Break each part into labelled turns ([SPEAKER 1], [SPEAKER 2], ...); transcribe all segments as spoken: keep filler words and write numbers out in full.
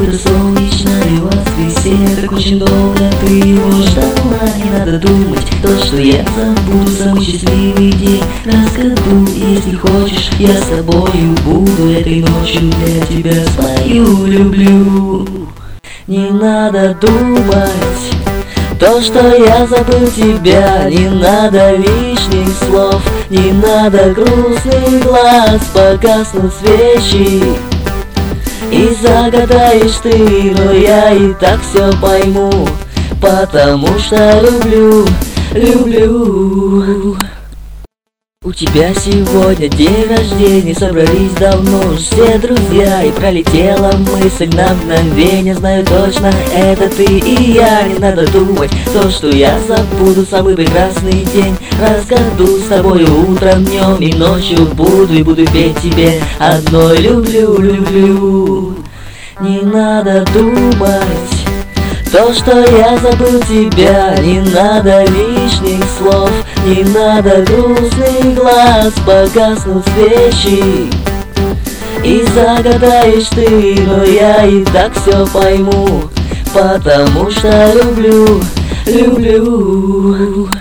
[SPEAKER 1] какое-то солнечное воскресенье. Так очень долго ты его ждала. Не надо думать, то, что я забуду самый счастливый день раз в году. Если хочешь, я с тобою буду этой ночью для тебя спою. Люблю. Не надо думать то, что я забыл тебя. Не надо лишних слов, не надо грустных глаз. Погаснут свечи и загадаешь ты, но я и так все пойму, потому что люблю, люблю. У тебя сегодня день рождения, собрались давно уж все друзья. И пролетела мысль на мгновение, знаю точно, это ты и я. Не надо думать то, что я забуду самый прекрасный день раз в году. С тобою утром, днем и ночью буду, и буду петь тебе одной люблю, люблю. Не надо думать то, что я забыл тебя. Не надо лишних слов, не надо грустных глаз. Погаснут свечи и загадаешь ты, но я и так все пойму, потому что люблю, люблю.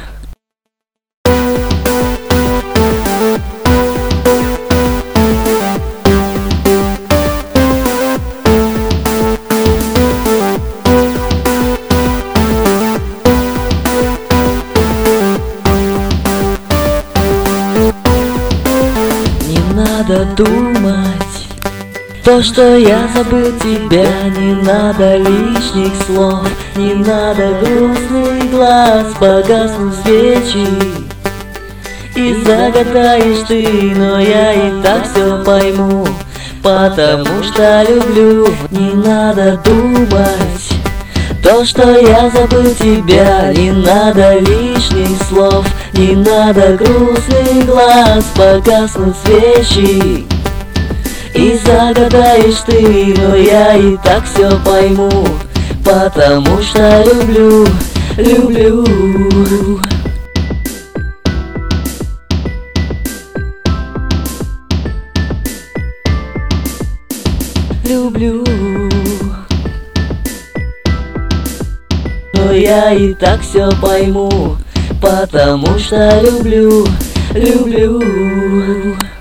[SPEAKER 1] Не надо думать то, что я забыл тебя. Не надо лишних слов, не надо грустных глаз. Погаснут свечи и загадаешь ты, но я и так все пойму, потому что люблю. Не надо думать то, что я забыл тебя. Не надо лишних слов, не надо грустных глаз. Погаснут свечи и загадаешь ты, но я и так все пойму, потому что люблю, люблю. Люблю. Но я и так все пойму, потому что люблю, люблю.